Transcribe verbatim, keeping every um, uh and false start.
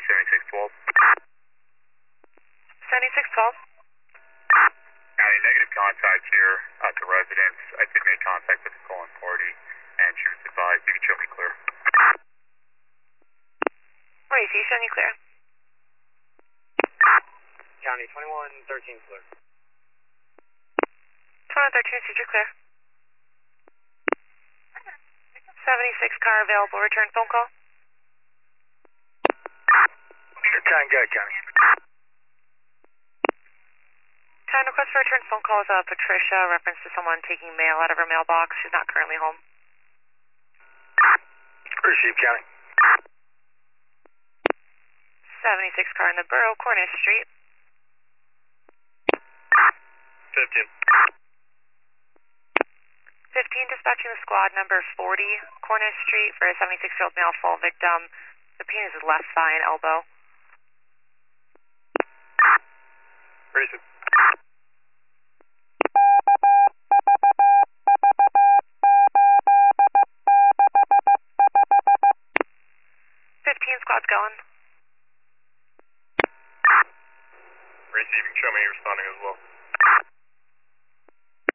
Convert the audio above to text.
seventy-six twelve. seventy-six twelve. County, negative contact here at the residence. I did make contact with the calling party, and she was advised you can show me clear. What do you see? Showing you clear. County, twenty-one thirteen clear. twenty-one thirteen, see you clear. seventy-six car available, return phone call. Sure can, go ahead, County. Time request for return phone call is uh, Patricia, reference to someone taking mail out of her mailbox. She's not currently home. Receive, County. seventy-six car in the Borough, Cornish Street. fifteen. fifteen, dispatching the squad number forty, Cornish Street, for a seventy-six-year-old male fall victim. The pain is his left thigh and elbow. Receive. fifteen, squad's going. Receiving, show me you responding as well.